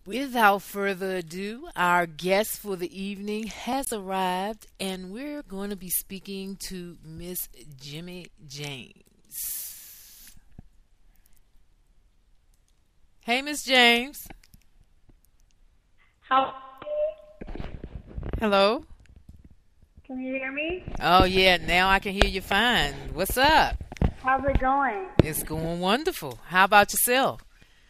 Without further ado, our guest for the evening has arrived, and we're going to be speaking to Miss Jimmy James. Hey, Miss James. How Hello. can you hear me? Oh, yeah, now I can hear you fine. What's up? How's it going? It's going wonderful. How about yourself?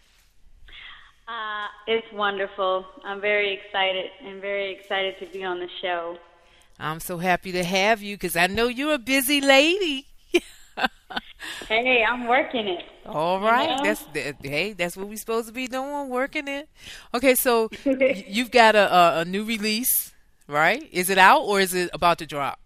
It's wonderful. I'm very excited and very excited to be on the show. I'm so happy to have you because I know you're a busy lady. Hey, I'm working it. All You right, know? hey, that's what we're supposed to be doing, working it. Okay, so you've got a new release, right? Is it out or is it about to drop?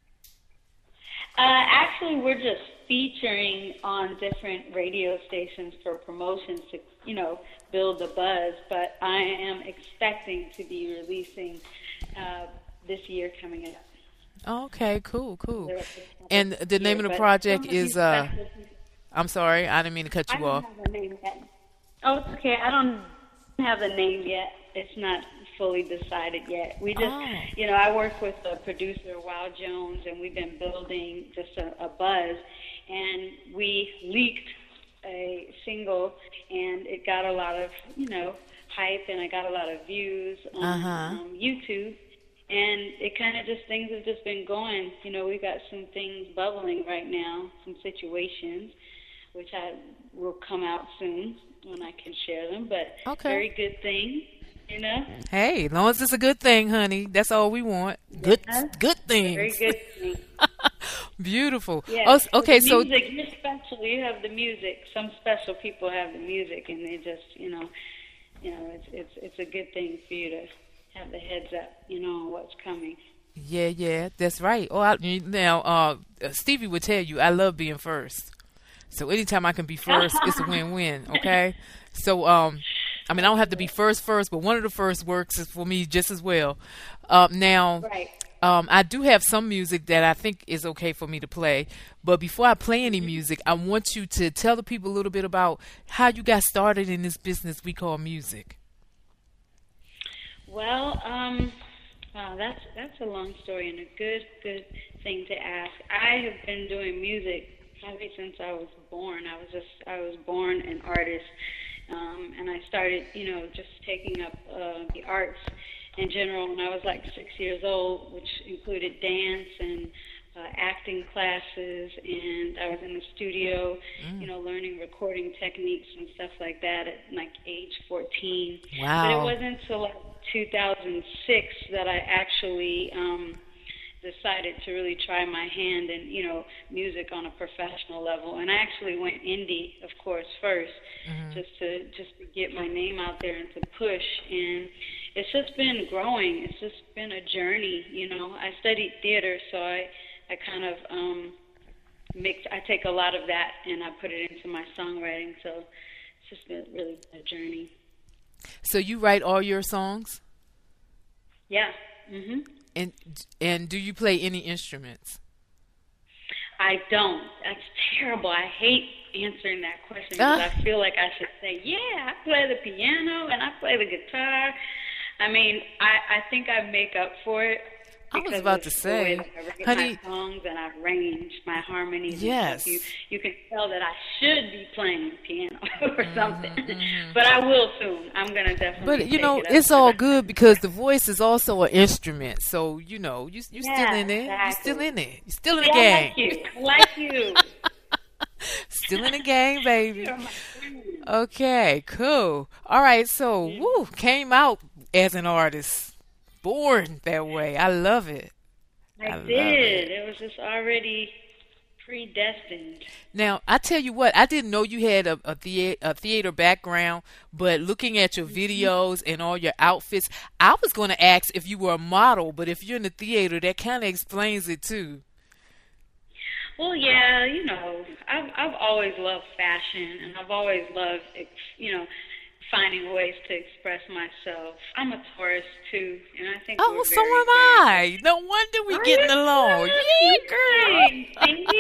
Actually, we're just featuring on different radio stations for promotions to, build the buzz. But I am expecting to be releasing this year coming up. Okay, cool. The And the name of the but project some of these is special I'm sorry, I didn't mean to cut I you don't off. have a name yet. Oh, it's okay. I don't have a name yet. It's not fully decided yet. We just, Oh, I work with a producer, Wow Jones, and we've been building just a buzz. And we leaked a single, and it got a lot of, hype, and I got a lot of views on uh-huh. YouTube. And it kind of just, things have just been going. We've got some things bubbling right now, some situations, which I will come out soon when I can share them. But Okay. very good thing, you know. Hey, as long as it's a good thing, honey, that's all we want. Yeah, Good very things. good thing. Beautiful. Yeah. Oh, So the okay, so music, you're special. You have the music. Some special people have the music, and they just, it's a good thing for you to have the heads up, on what's coming. yeah, that's right. Now, Stevie would tell you I love being first. So anytime I can be first, it's a win-win. Okay. So I mean I don't have to be first, but one of the first works is for me just as well. Now, Right. I do have some music that I think is okay for me to play. But before I play any music, I want you to tell the people a little bit about how you got started in this business we call music. Well, wow, that's a long story and a good thing to ask. I have been doing music probably since I was born. I was born an artist, and I started, just taking up the arts in general when I was like 6 years old, which included dance and acting classes, and I was in the studio, learning recording techniques and stuff like that at like age 14. But it Wow. wasn't until like 2006 that I actually decided to really try my hand in, music on a professional level. And I actually went indie, of course, first, just to get my name out there and to push. And it's just been growing. It's just been a journey. I studied theater, so I kind of I take a lot of that and I put it into my songwriting. So it's just been really a journey. So you write all your songs, Yeah. Mhm. and and do you play any instruments? I don't. That's terrible. I hate answering that question because Ah, I feel like I should say, yeah, I play the piano and I play the guitar. I mean, I think I make up for it I was because about of to the way say, that I write my honey, songs and I arrange my harmonies and stuff. You yes. you can tell that I should be playing piano or something, Hmm. but I will soon. I'm gonna definitely But take it up it's because all good because the voice is also an instrument. So you still yeah, in there. You still exactly. in there. You still in the See, I like game. you. I like you. Still in the game, baby. You're my friend. Okay, cool. All right, so Yeah. came out as an artist, born that way. I love it. I I love did. it. It was just already predestined. Now, I tell you what, I didn't know you had a theater background, but looking at your Hmm. videos and all your outfits, I was going to ask if you were a model, but if you're in the theater, that kind of explains it too. Well, yeah, I've always loved fashion, and I've always loved, finding ways to express myself. I'm a Taurus too, and I think Oh, we're so very, am very. I. No wonder we Are getting you along. too? Yeah, girl. Dang, see?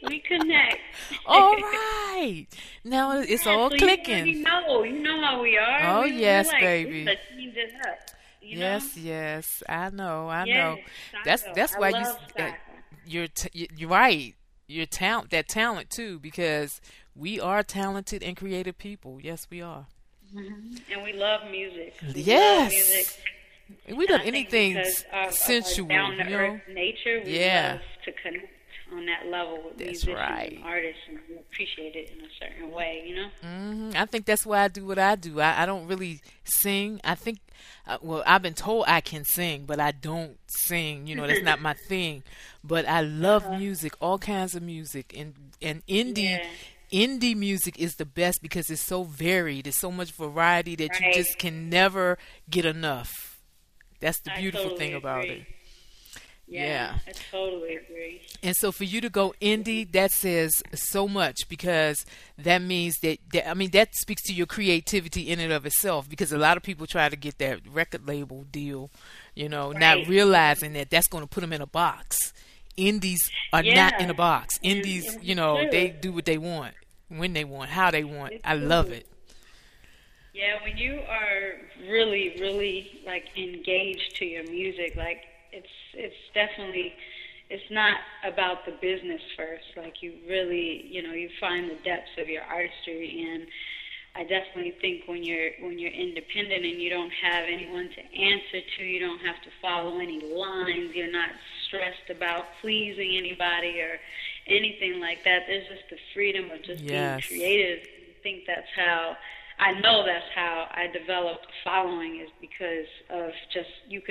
we connect. All right. Now it's all so clicking. You know how we are. Oh, yes, we're like, baby. Let's change it up. Yes, yes. I know. Yes, know. That's why you're right. That talent too, because we are talented and creative people. Yes, we are. Mm-hmm. And we love music. Yes. We love anything sensual, down to earth nature. We love to connect on that level with musicians and artists, and we appreciate it in a certain way, Mm-hmm. I think that's why I do what I do. I don't really sing. I think, I've been told I can sing, but I don't sing. That's not my thing. But I love music, all kinds of music, and indie music is the best because it's so varied. There's so much variety that you just can never get enough. That's the beautiful thing about it. Yeah, I totally agree. And so for you to go indie, that says so much, because that means that speaks to your creativity in and of itself, because a lot of people try to get that record label deal, not realizing that that's going to put them in a box. Indies are not in a box. Indies, they do what they want, when they want, how they want. I love it. Yeah, when you are really, really like engaged to your music, like it's definitely, it's not about the business first. Like you really, you find the depths of your artistry, and I definitely think when you're independent and you don't have anyone to answer to, you don't have to follow any lines, you're not stressed about pleasing anybody or anything like that. There's just the freedom of just being creative. I think I know that's how I developed a following, is because of just,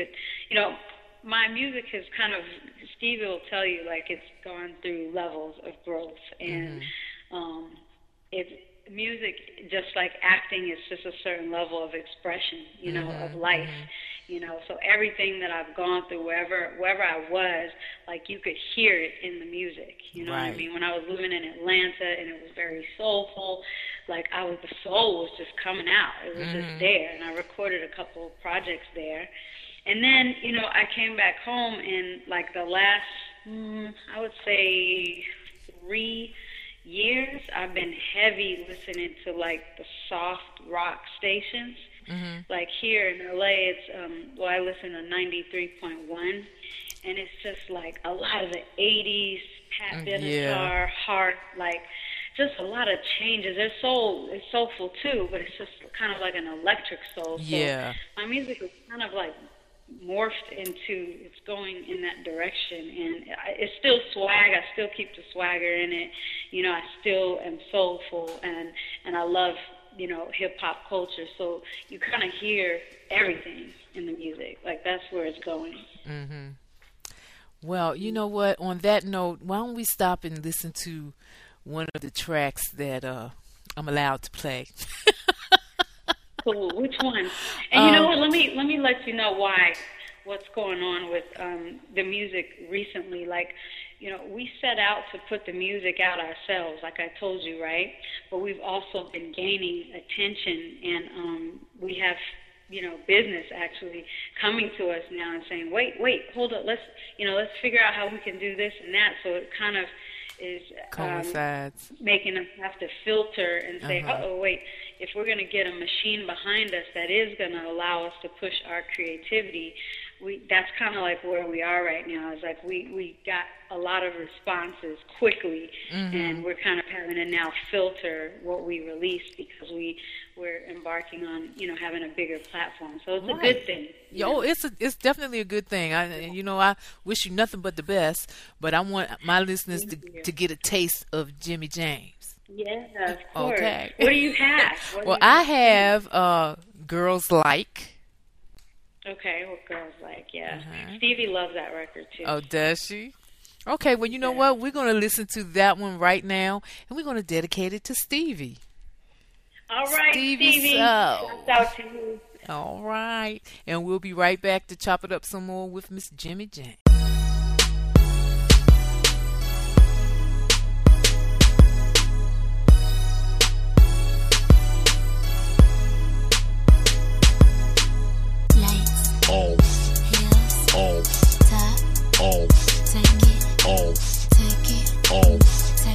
my music has kind of, Stevie will tell you, like, it's gone through levels of growth, and music, just like acting, is just a certain level of expression, of life, so everything that I've gone through, wherever I was, like, you could hear it in the music, what I mean? When I was living in Atlanta, and it was very soulful, like, the soul was just coming out, it was just there, and I recorded a couple of projects there. And then, I came back home, and like the last, I would say 3 years, I've been heavy listening to like the soft rock stations. Like here in LA, it's, I listen to 93.1, and it's just like a lot of the 80s, Pat Benatar, Heart, like just a lot of changes. Their soul is soulful too, but it's just kind of like an electric soul. So my music is kind of like morphed into, it's going in that direction, and it's still swag. I still keep the swagger in it. I still am soulful, and I love, hip hop culture. So you kind of hear everything in the music. Like, that's where it's going. Well, you know what? On that note, why don't we stop and listen to one of the tracks that I'm allowed to play? Cool. Which one? And you know what? Let me let you know what's going on with the music recently. Like, we set out to put the music out ourselves, like I told you, right? But we've also been gaining attention, and we have, business actually coming to us now and saying, wait, hold up, let's figure out how we can do this and that. So it kind of is making us have to filter and say, wait, if we're going to get a machine behind us that is going to allow us to push our creativity, that's kind of like where we are right now. It's like we got a lot of responses quickly, and we're kind of having to now filter what we release, because we're embarking on, having a bigger platform. So it's a good thing. It's definitely a good thing. I wish you nothing but the best, but I want my listeners to get a taste of Jimmy James. Yeah, of course. Okay. What do you have? I have Girls Like. Okay, what Girls Like, yeah. Stevie loves that record, too. Oh, does she? Okay, well, you know what? We're going to listen to that one right now, and we're going to dedicate it to Stevie. All right, Stevie. Shouts out to you. All right. And we'll be right back to chop it up some more with Miss Jimmy James. Off, take it, off,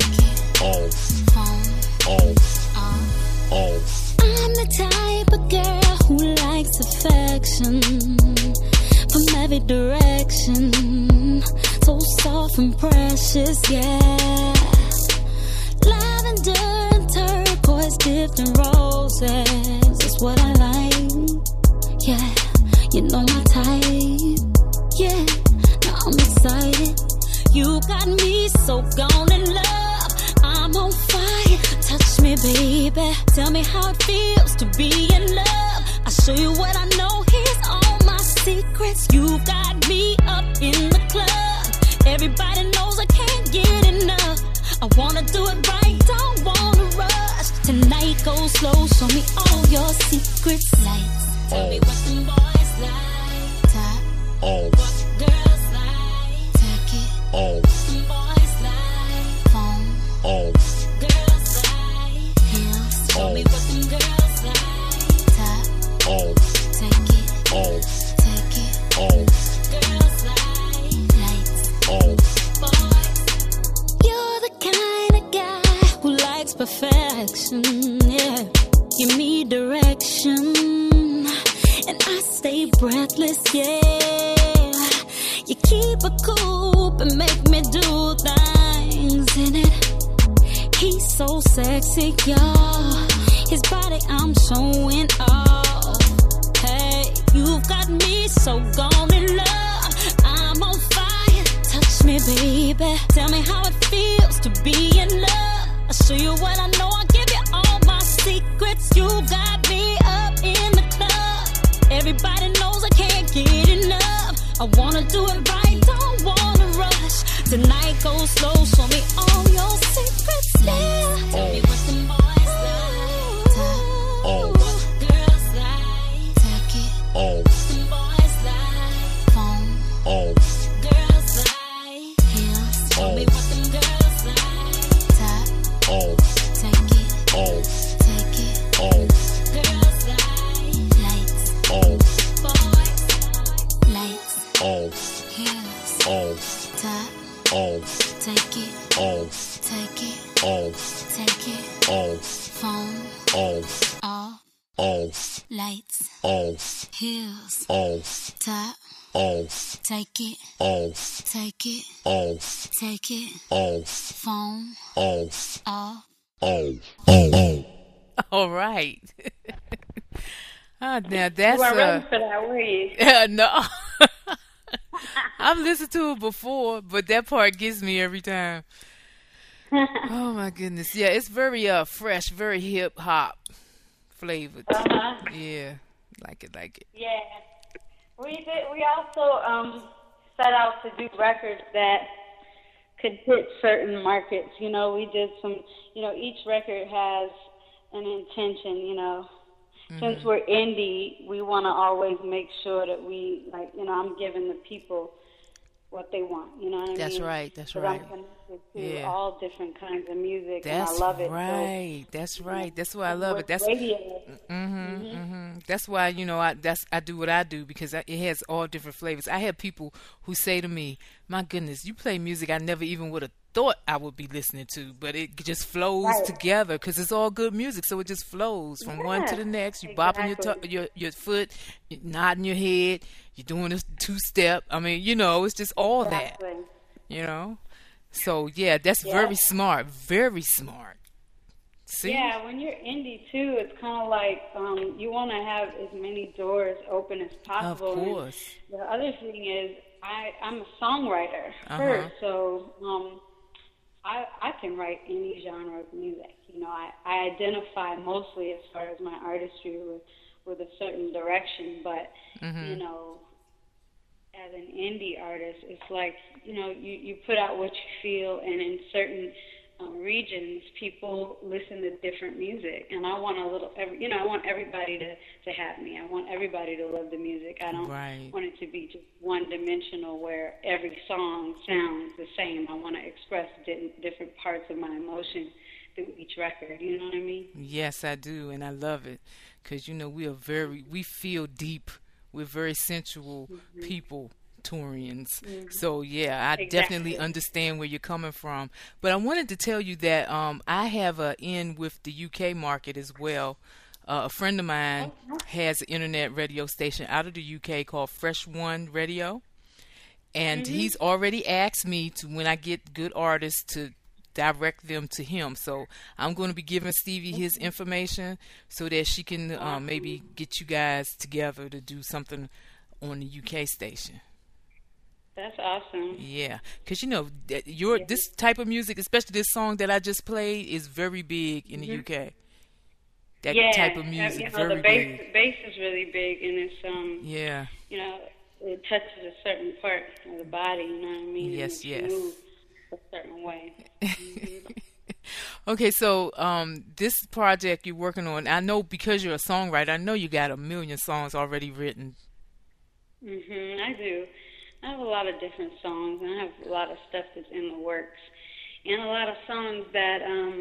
affection from every direction. So soft and precious, yeah. Lavender and turquoise dipped in roses is what I like. Yeah, you know my type. Yeah, now I'm excited. You got me so gone in love. I'm on fire. Touch me, baby. Tell me how it feels to be in love. I'll show you what I know. Here's all my secrets. You got me up in the club. Everybody knows I can't get enough. I wanna do it right, don't wanna rush. Tonight go slow, show me all your secrets. Lights, tell me what them boys like. Top, what girls like. Take it, what them boys like. Phone, girls like. Heels, tell me what them girls like. Top, take it, girls like. Lights, boys. You're the kind of guy who likes perfection, yeah. Give me direction, and I stay breathless, yeah. You keep it cool and make me do things in it. He's so sexy, y'all. His body I'm showing off. Hey, you've got me so gone in love. I'm on fire. Touch me, baby. Tell me how it feels to be in love. I'll show you what I know. I'll give you all my secrets. You got me up in the club. Everybody knows I can't get enough. I wanna do it right, don't wanna rush. Tonight go slow, show me all your secrets. Yeah. Tell me what them boys like. What girls like. Take it. What them boys like. Phone. Girls like. Heels. Tell me what them girls like. Top. Take it. Girls like. Lights. Boys. Lights. Heels. Top. Take it. Phone. Off. Lights. Heels. Top. Take it. Phone. Off. All right. Now that's You weren't ready for that, were you? no. I've listened to it before, but that part gets me every time. Oh my goodness. Yeah, it's very fresh, very hip hop flavored. Yeah. Like it. Yeah. We also set out to do records that could hit certain markets. You know, we did some, each record has an intention, Since we're indie, we want to always make sure that we, I'm giving the people what they want, you know what I mean? That's right. I'm connected to all different kinds of music, and I love it. That's right. That's why I love it. That's radio. That's why I do what I do, because it has all different flavors. I have people who say to me, "My goodness, you play music I never even would have thought I would be listening to, but it just flows together because it's all good music, so it just flows from one to the next. You bopping your foot, you're nodding your head, you're doing a two-step. I mean, it's just all that, So yeah, that's very smart, very smart. See? Yeah, when you're indie too, it's kind of like you want to have as many doors open as possible. Of course. And the other thing is, I'm a songwriter first, so I can write any genre of music. I identify mostly as far as my artistry with a certain direction, but as an indie artist, it's like you put out what you feel, and in certain regions, people listen to different music, and I want I want everybody to have me. I want everybody to love the music. I don't want it to be just one-dimensional where every song sounds the same. I want to express different parts of my emotion through each record. You know what I mean? Yes, I do, and I love it because we feel deep. We're very sensual people. Turians. So yeah, I definitely understand where you're coming from. But I wanted to tell you that I have a in with the UK market as well. A friend of mine has an internet radio station out of the UK called Fresh One Radio, and he's already asked me to, when I get good artists, to direct them to him. So I'm going to be giving Stevie his information so that she can maybe get you guys together to do something on the UK station. That's awesome. Yeah, because this type of music, especially this song that I just played, is very big in the UK. That type of music, very the big. bass is really big, and it's it touches a certain part of the body. You know what I mean? Yes, and it moves a certain way. Okay, so this project you're working on, I know because you're a songwriter, I know you got a million songs already written. I do. I have a lot of different songs, and I have a lot of stuff that's in the works, and a lot of songs that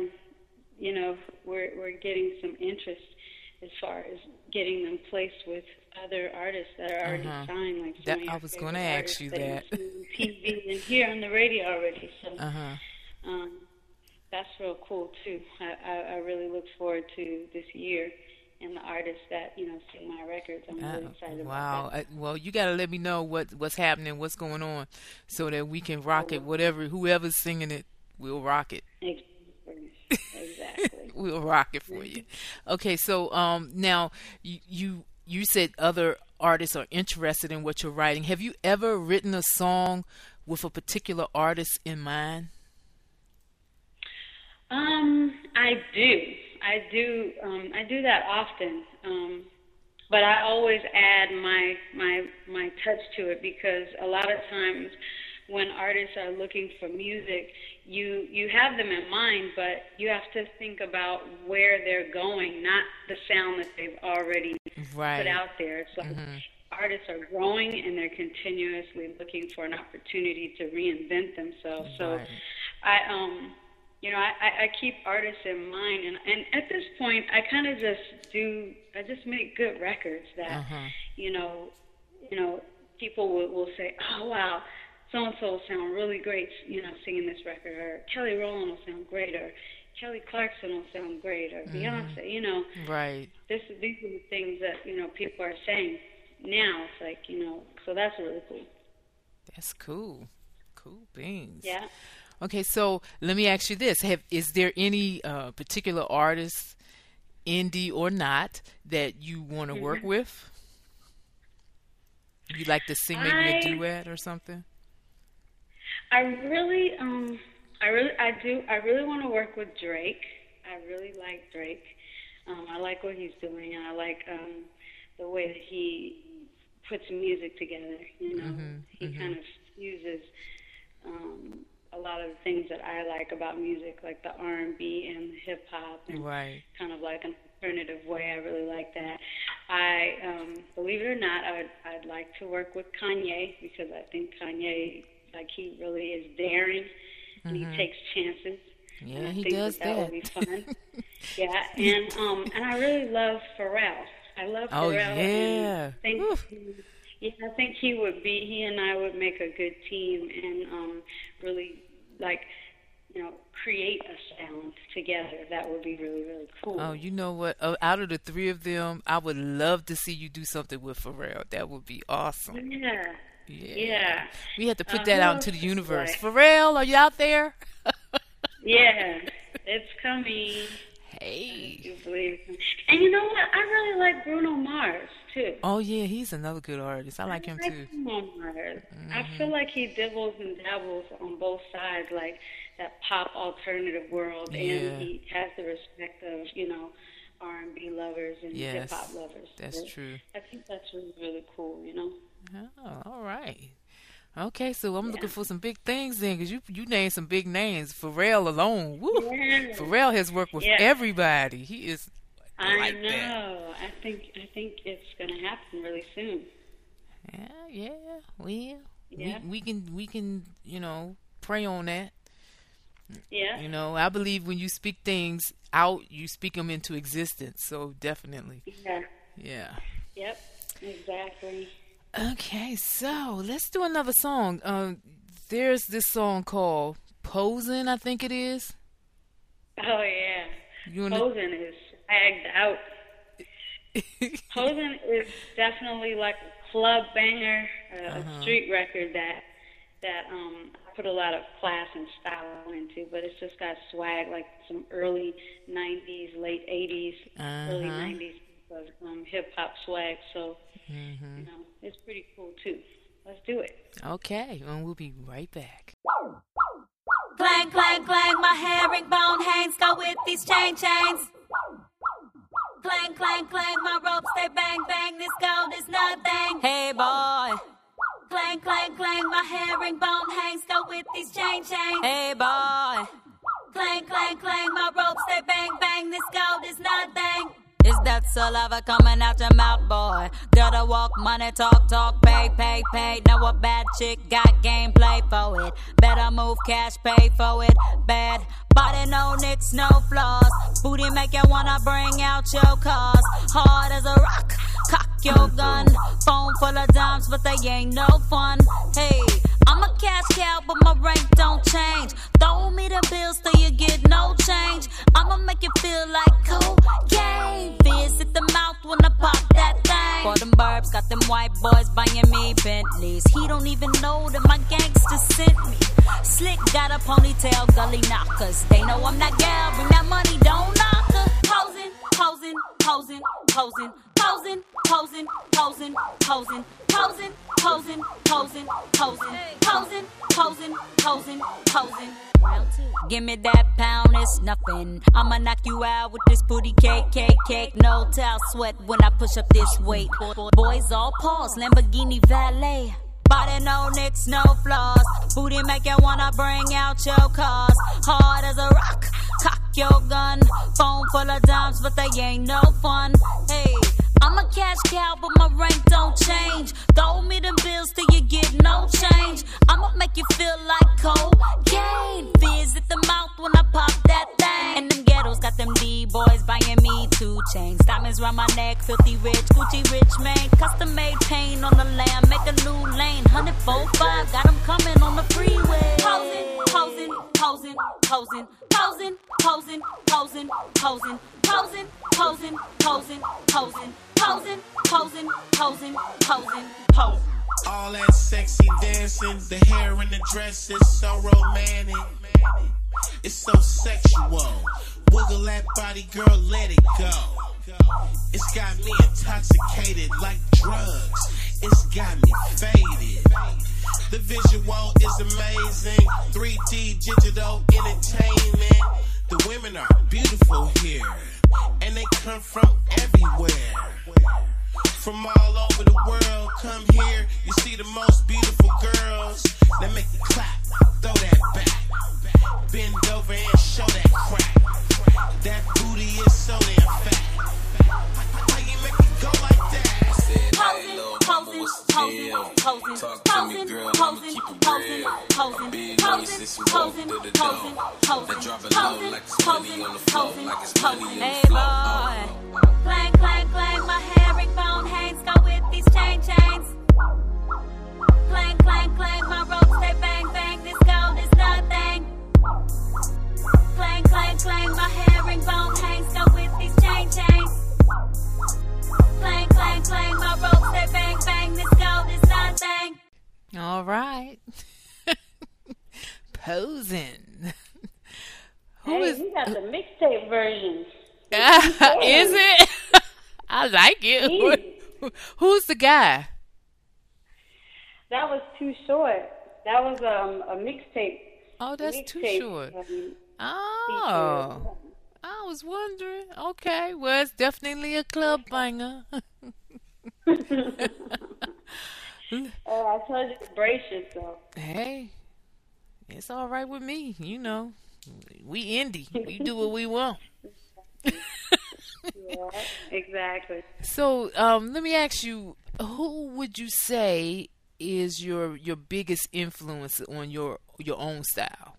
we're getting some interest as far as getting them placed with other artists that are already signed. Like that, I was going to ask you that. TV and here on the radio already. So that's real cool too. I really look forward to this year and the artists that sing my records. I'm really excited about that. Well, you got to let me know what's happening, what's going on, so that we can rock it. Whoever's singing it, we'll rock it. Exactly. We'll rock it for you. Okay, so now you said other artists are interested in what you're writing. Have you ever written a song with a particular artist in mind? I do that often. But I always add my touch to it, because a lot of times when artists are looking for music, you have them in mind, but you have to think about where they're going, not the sound that they've already put out there. It's like artists are growing and they're continuously looking for an opportunity to reinvent themselves. So I keep artists in mind, and at this point I kind of just make good records that people will say, oh wow, so-and-so will sound really great, singing this record, or Kelly Rowland will sound great, or Kelly Clarkson will sound great, or Beyonce, Right. These are the things that, people are saying now. It's like, so that's really cool. That's cool. Cool beans. Yeah. Okay, so let me ask you this. Is there any particular artist, indie or not, that you want to work with? You like to sing maybe a duet or something? I really want to work with Drake. I really like Drake. I like what he's doing, and I like the way that he puts music together. He kind of uses a lot of the things that I like about music, like the R&B and the hip hop, and kind of like an alternative way. I really like that. Believe it or not, I'd like to work with Kanye, because I think Kanye, he really is daring, and he takes chances. Yeah, he does that. That would be fun. Yeah, and I really love Pharrell. I love Pharrell. Oh yeah. I think he and I would make a good team, and really create a sound together. That would be really, really cool. Oh, you know what? Out of the three of them, I would love to see you do something with Pharrell. That would be awesome. Yeah. We have to put that out into the universe. Pharrell, are you out there? Yeah, it's coming. Hey. You believe me. And you know what? I really like Bruno Mars too. Oh yeah, he's another good artist. I like him too. Bruno Mars. I feel like he dibbles and dabbles on both sides, like that pop alternative world, and he has the respect of R&B lovers and hip hop lovers. That's true. I think that's really, really cool. Oh, all right. Okay, so I'm looking for some big things then, because you named some big names. Pharrell alone, woo! Yeah. Pharrell has worked with everybody. He is like that. I know. I think it's gonna happen really soon. Yeah. Well, we can pray on that. Yeah. I believe when you speak things out, you speak them into existence. So definitely. Yeah. Yep. Exactly. Okay, so let's do another song. There's this song called "Posin'," I think it is. Oh yeah, "Posin'" is swagged out. Posen is definitely like a club banger, a street record that I put a lot of class and style into, but it's just got swag, like some early 90s, late 80s, early 90s hip hop swag. So, it's pretty cool too. Let's do it. Okay, and we'll be right back. Clang, clang, clang, my herringbone hangs go with these chains. Clang, clang, clang, my ropes, they bang, bang, this gold is nothing. Hey, boy. Clang, clang, clang, my herringbone hangs go with these chains. Hey, boy. Clang, clang, clang, my ropes, they bang, bang, this gold is nothing. Is that saliva coming out your mouth, boy? Gotta walk, money, talk, talk, pay, pay, pay. Now a bad chick got gameplay for it. Better move, cash, pay for it. Bad body, no nicks, no flaws. Booty make you wanna bring out your cars. Hard as a rock, cock your gun. Phone full of dimes, but they ain't no fun. Hey, I'm a cash cow, but my rank don't change. Throw me the bills till you get no change. I'ma make you feel like cocaine. Visit the mouth when I pop that thing. For them burbs, got them white boys buying me Bentleys. He don't even know that my gangsters sent me. Slick got a ponytail, gully knockers. They know I'm that gal, bring that money, don't knock her. Posing, posing, posing, posing, posing, posing, posing, posing, posing, posing, posing, posing, posing, posing, posing, posing. Round two. Give me that pound, it's nothing. I'ma knock you out with this booty cake, cake, cake. No towel sweat when I push up this weight. Boys all pause, Lamborghini valet. Body no nicks, no flaws. Booty make you wanna bring out your cars. Hard as a rock, cock your gun. Phone full of dimes, but they ain't no fun. Hey, I'm a cash cow, but my rank don't change. Throw me them bills till you get no change. I'ma make you feel like cocaine. Fizz at the mouth when I pop that thing. And them ghettos got them D-boys buying me 2 chains. Diamonds round my neck, filthy rich, Gucci rich man. Custom made paint on the lamb, make a new lane. 100.45, got them coming on the freeway. Posing, posing, posing, posing, posing, posing, posing, posing, posing, posing, posing, posing, posing, posing, posing, posing, posing. All that sexy dancing, the hair and the dress is so romantic. It's so sexual. Wiggle that body, girl, let it go. It's got me intoxicated like drugs. It's got me faded. The visual is amazing. 3D digital entertainment. The women are beautiful here, and they come from everywhere. From all over the world, come here. You see the most beautiful girls. They make you clap, throw that back. Bend over and show that crack. That booty is so damn fat. Why you make me go like that? Posing, posing, posing, posing, posing, posing, posing, posing, big posing, posing, posing, posing, posing, posing, posing. Hey boy, clang, clang, clang, my herringbone hangs go with these chains. Clang, clang, clang, my ropes they bang, bang, this gold is nothing. Clang, clang, clang, my herringbone hangs go with these chains. Clang, clang, clang, my ropes they bang, bang, this gold is nothing. All right. Posing. You got the mixtape version. Is it? I like it. Who's the guy? That was Too Short. That was a mixtape. Oh, that's Too Short. Feature. I was wondering. Okay, well, it's definitely a club banger. I told you to brace yourself. Hey, it's all right with me. You know, we indie. We do what we want. Yeah, exactly. So, let me ask you, who would you say is your biggest influence on your own style?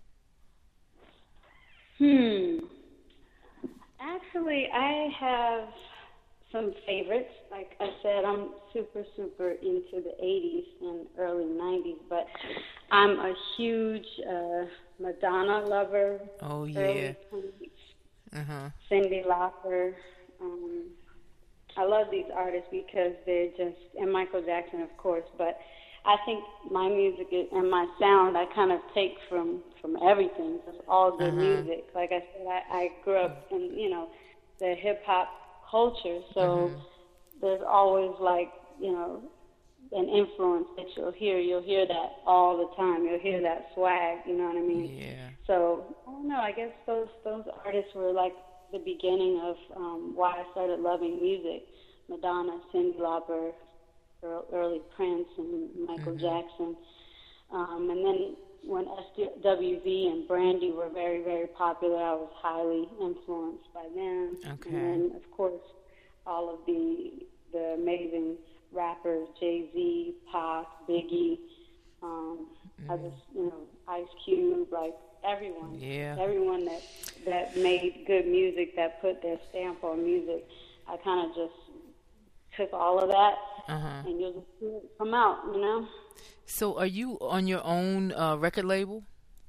Actually, I have some favorites. Like I said, I'm super into the 80s and early 90s, but I'm a huge Madonna lover. Oh, yeah. Cyndi Lauper, I love these artists because they're just, and Michael Jackson, of course, but I think my music and my sound I kind of take from everything. It's all good music. Like I said, I grew up in, the hip hop culture, so there's always like, an influence that you'll hear. You'll hear that all the time. You'll hear that swag, you know what I mean? Yeah. So, I don't know, I guess those artists were like the beginning of why I started loving music. Madonna, Cyndi Lauper, early Prince, and Michael Jackson. And then when SWV and Brandy were very, very popular, I was highly influenced by them. Okay. And then, of course, all of the amazing rappers, Jay-Z, Pac, Biggie, I just, Ice Cube, like everyone. Yeah. Everyone that made good music, that put their stamp on music. I kind of just took all of that and you'll just see it come out, So are you on your own record label?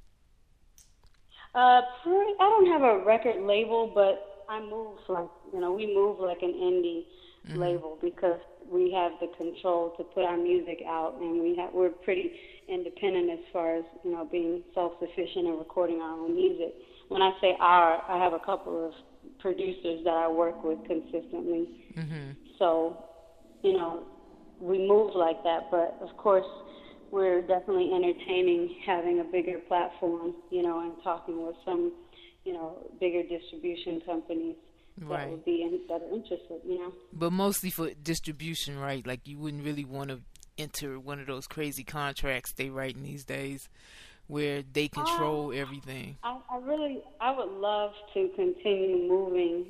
I don't have a record label, but I move we move like an indie label because we have the control to put our music out, and we're pretty independent as far as, being self-sufficient and recording our own music. When I say I have a couple of producers that I work with consistently. So, we move like that, but of course we're definitely entertaining having a bigger platform, and talking with some, bigger distribution companies that would be that are interested, But mostly for distribution, right? Like you wouldn't really want to enter one of those crazy contracts they write in these days where they control everything. I would love to continue moving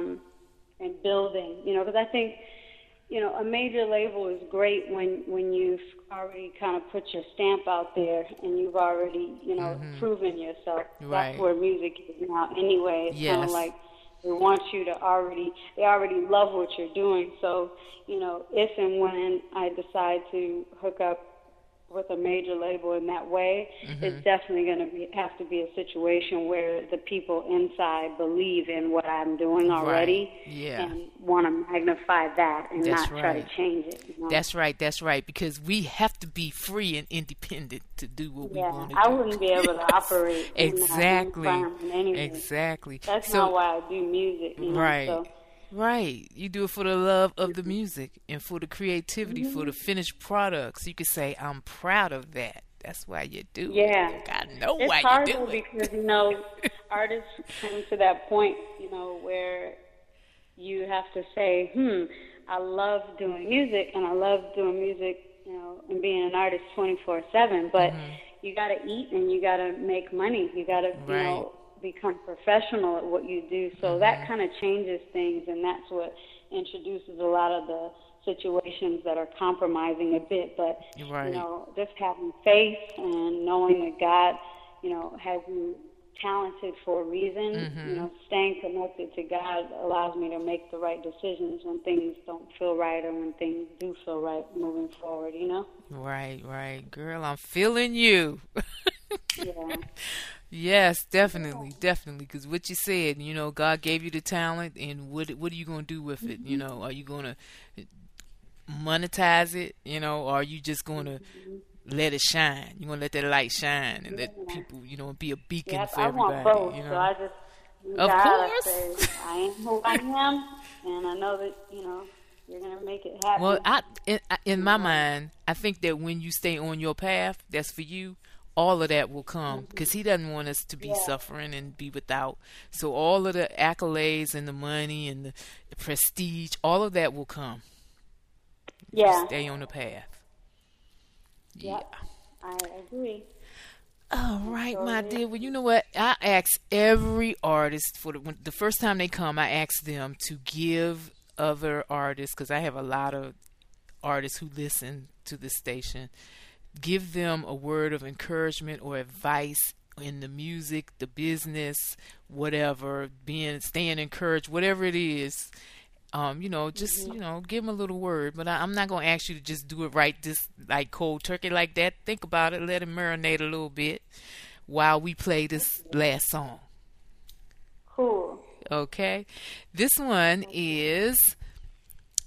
and building, because I think, a major label is great when you've already kind of put your stamp out there and you've already, proven yourself. Right. That's where music is now anyway. It's kind of like they want you to they already love what you're doing. So, if and when I decide to hook up with a major label in that way, it's definitely going to have to be a situation where the people inside believe in what I'm doing already and want to magnify that and not try to change it. That's right, because we have to be free and independent to do what we want to do. I wouldn't be able to operate in that environment anyway. Exactly. That's not why I do music. Right. So. Right. You do it for the love of the music and for the creativity, for the finished products. You could say, I'm proud of that. That's why you do it. Yeah. I know why you do it. It's hard because, artists come to that point, where you have to say, I love doing music, and I love doing music, and being an artist 24/7, but you got to eat and you got to make money. You got to, become professional at what you do. So that kind of changes things, and that's what introduces a lot of the situations that are compromising a bit. But, just having faith and knowing that God, has you talented for a reason, staying connected to God allows me to make the right decisions when things don't feel right or when things do feel right moving forward, Right. Girl, I'm feeling you. Yeah. Yes, definitely, because what you said, God gave you the talent, and what are you going to do with it? Are you going to monetize it, or are you just going to let it shine? You're going to let that light shine and let people, be a beacon for everybody. I want both, so I just, of course. I say, I am who I am, and I know that, you're going to make it happen. Well, in my mind, I think that when you stay on your path, that's for you, all of that will come, because he doesn't want us to be suffering and be without. So all of the accolades and the money and the prestige, all of that will come. Yeah. Stay on the path. Yeah. I agree. All right, my dear. Well, you know what? I ask every artist, the first time they come, I ask them to give other artists, because I have a lot of artists who listen to this station, give them a word of encouragement or advice in the music, the business, whatever, staying encouraged, whatever it is. Just give them a little word. But I'm not going to ask you to just do it right, just like cold turkey like that. Think about it. Let it marinate a little bit while we play this last song. Cool. Okay. This one is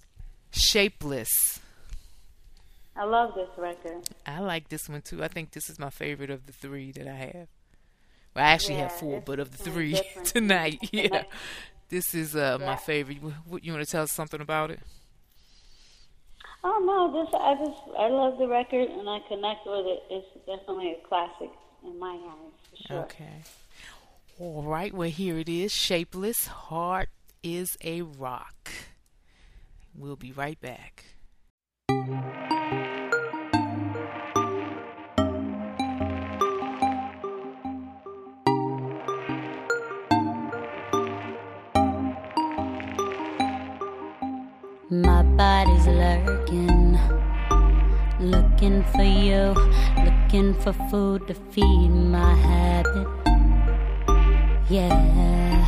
Shapeless. I love this record. I like this one too. I think this is my favorite of the three that I have. Well, I actually have four, but of the three tonight, yeah. This is my favorite. What, you want to tell us something about it? Oh no, I love the record and I connect with it. It's definitely a classic in my eyes, for sure. Okay. All right, well here it is. Shapeless, Heart is a Rock. We'll be right back. My body's lurking, looking for you, looking for food to feed my habit. Yeah,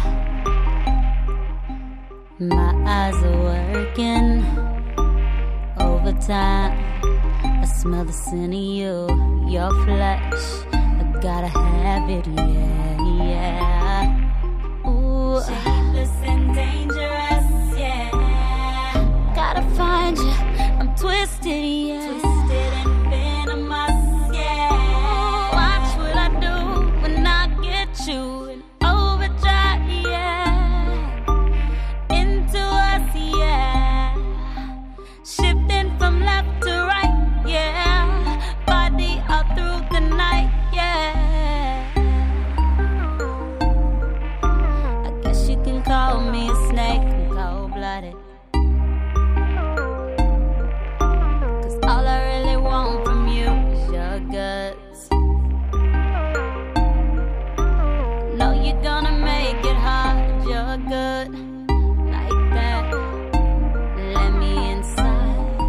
my eyes are working overtime. I smell the sin of you, your flesh. I gotta have it, yeah, yeah. Ooh, shapeless and dangerous, yeah. Gotta find you, I'm twisted, yeah. Twisted and venomous, yeah. Watch what I do when I get you in overdrive, yeah. Into us, yeah. Shifting from left to right, yeah. Body all through the night, yeah. I guess you can call me a snake, I'm cold-blooded. All I really want from you is your guts. Know you're gonna make it hard, you're good like that. Let me inside.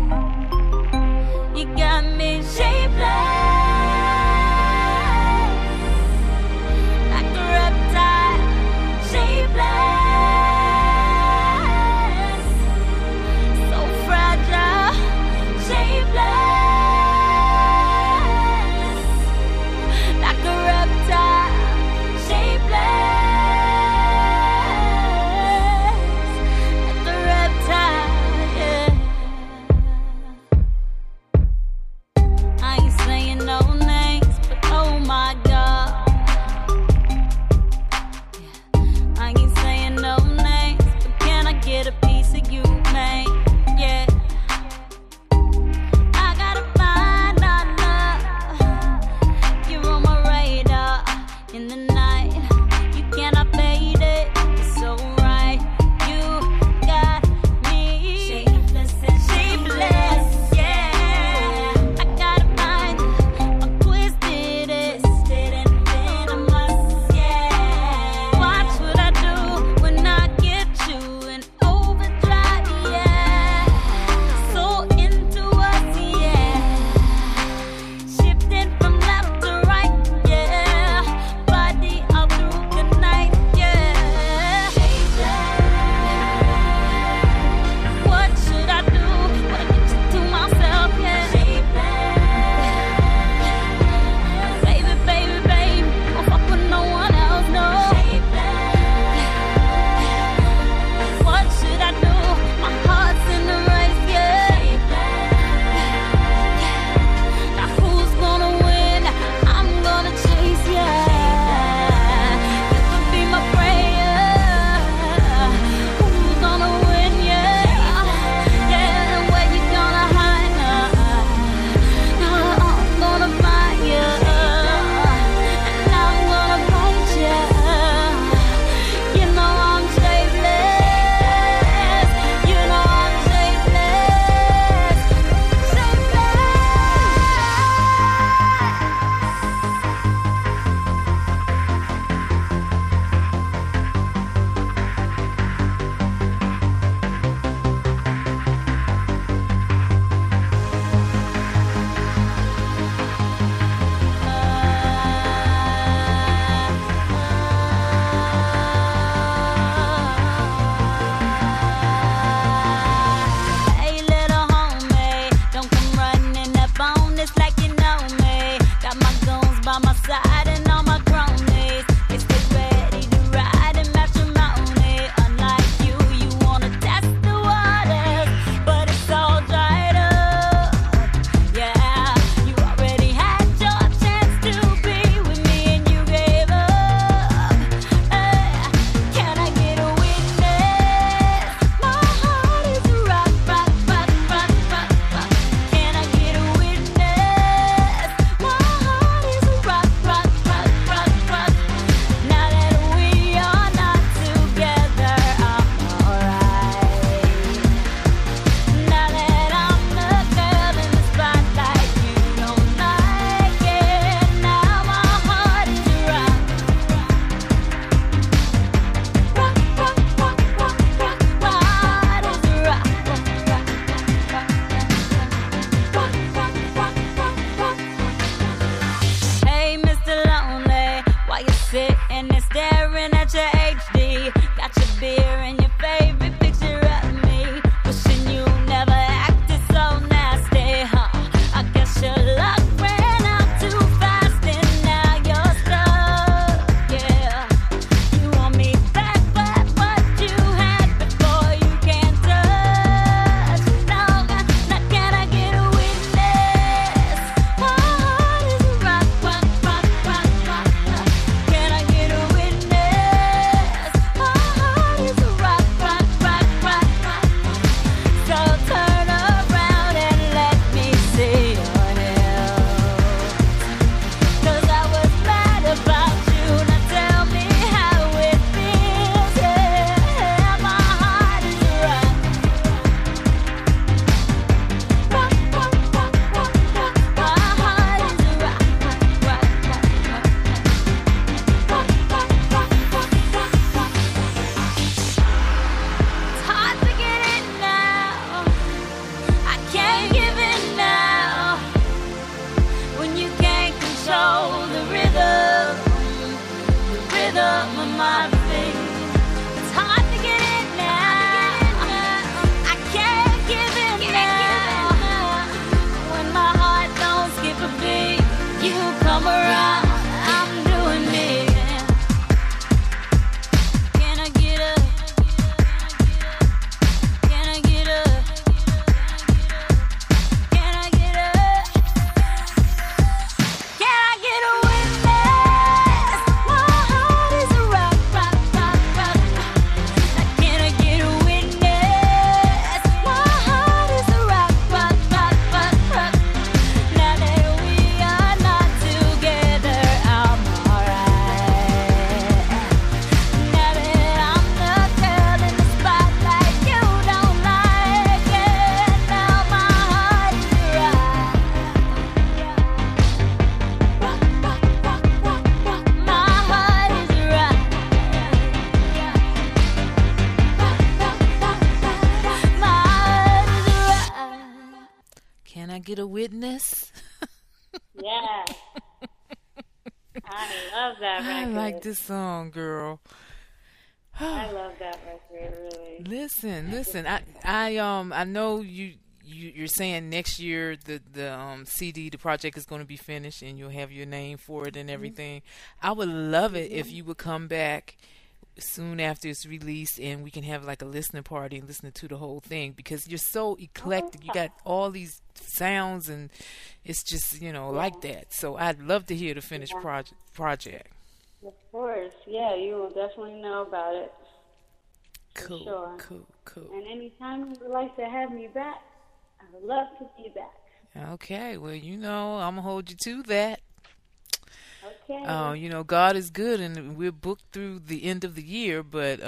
I get a witness? Yeah. I love that record. I like this song, girl. I love that record, really. Listen. I know you're saying next year the CD, the project is going to be finished and you'll have your name for it and everything. I would love it if you would come back soon after it's released and we can have like a listening party and listen to the whole thing, because you're so eclectic. You got all these sounds and it's just, like that. So I'd love to hear the finished project. Of course. Yeah, you will definitely know about it. Cool, sure. Cool. And anytime you would like to have me back, I would love to be back. Okay, well, I'm going to hold you to that. Okay. God is good, and we're booked through the end of the year, but,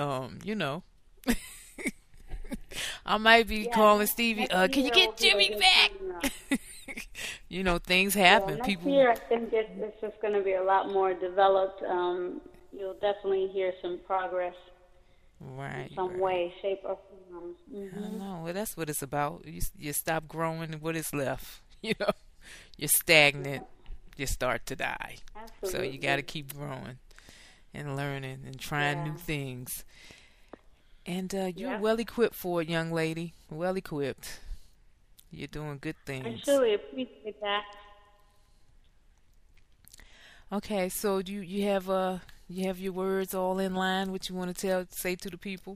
I might be calling Stevie, can you get Jimmy back? Things happen. Next year, I think it's just going to be a lot more developed. You'll definitely hear some progress. Right. In some way, shape, or form. I know. Well, that's what it's about. You stop growing, and what is left? You're stagnant. You start to die. Absolutely. So you got to keep growing and learning and trying new things. And you're well equipped for it, young lady. Well equipped. You're doing good things. I truly appreciate that. Okay, so do you have your words all in line? What you want to say to the people?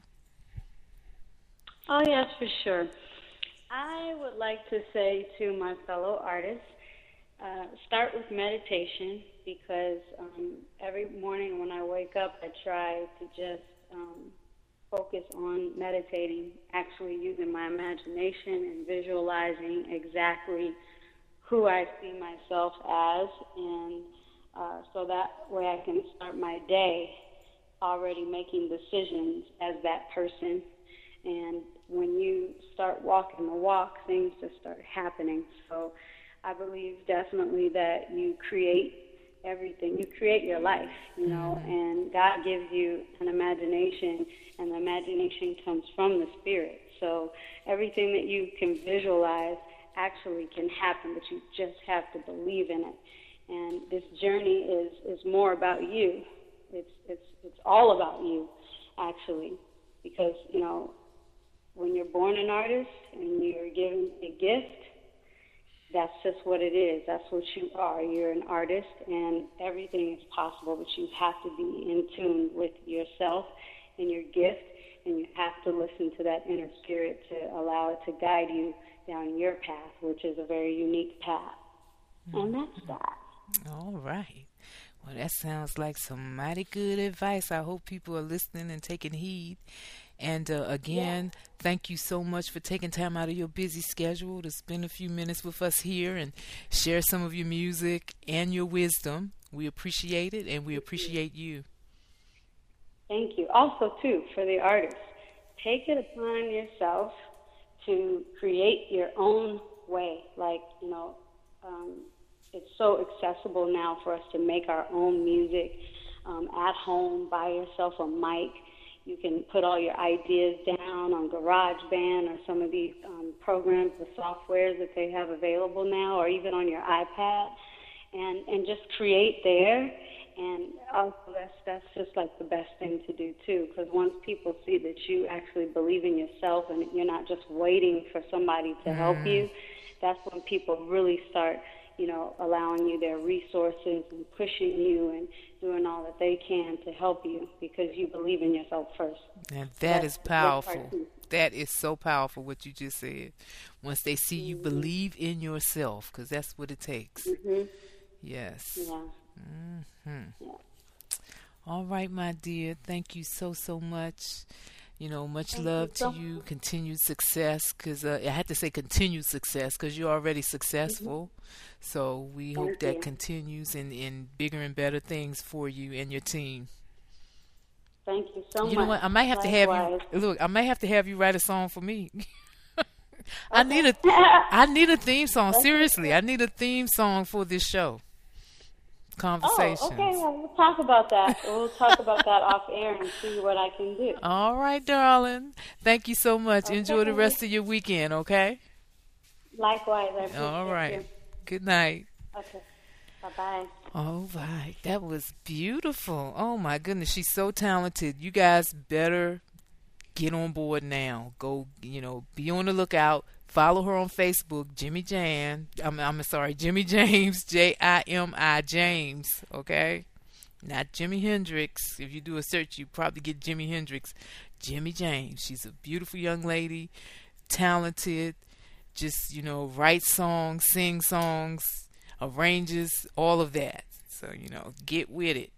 Oh yes, for sure. I would like to say to my fellow artists, start with meditation, because every morning when I wake up, I try to just focus on meditating, actually using my imagination and visualizing exactly who I see myself as, and so that way I can start my day already making decisions as that person. And when you start walking the walk, things just start happening. So I believe definitely that you create everything. You create your life, and God gives you an imagination, and the imagination comes from the Spirit. So everything that you can visualize actually can happen, but you just have to believe in it. And this journey is more about you. It's all about you, actually, because, when you're born an artist and you're given a gift, that's just what it is. That's what you are. You're an artist, and everything is possible, but you have to be in tune with yourself and your gift, and you have to listen to that inner spirit to allow it to guide you down your path, which is a very unique path. And that's that. All right. Well, that sounds like some mighty good advice. I hope people are listening and taking heed. And again, thank you so much for taking time out of your busy schedule to spend a few minutes with us here and share some of your music and your wisdom. We appreciate it, and we appreciate you. Thank you. Also, too, for the artists, take it upon yourself to create your own way. Like, it's so accessible now for us to make our own music at home, buy yourself a mic. You can put all your ideas down on GarageBand or some of these programs, the softwares that they have available now, or even on your iPad, and just create there. And also that's just like the best thing to do too, because once people see that you actually believe in yourself and you're not just waiting for somebody to help you, that's when people really start allowing you their resources and pushing you and doing all that they can to help you, because you believe in yourself first. And that is powerful. That is so powerful what you just said. Once they see you believe in yourself, because that's what it takes. Yes. Yeah. Yeah. All right, my dear. Thank you so much. Much love to you. Continued success, because I had to say continued success because you're already successful. So we hope that continues in bigger and better things for you and your team. Thank you so much. You know what? I might have to have you. Look, I might have to have you write a song for me. I need a theme song. Seriously, I need a theme song for this show. Conversations. Oh, okay. Well, we'll talk about that. We'll talk about that off air and see what I can do. All right, darling. Thank you so much. Okay. Enjoy the rest of your weekend, okay? Likewise, I appreciate All right. you. Good night. Okay. Bye-bye. All right. That was beautiful. Oh, my goodness. She's so talented. You guys better get on board now. Go, be on the lookout. Follow her on Facebook, Jimmy Jan. I'm sorry, Jimmy James, Jimi James. Okay, not Jimi Hendrix. If you do a search, you probably get Jimi Hendrix. Jimmy James. She's a beautiful young lady, talented. Just writes songs, sings songs, arranges, all of that. So get with it.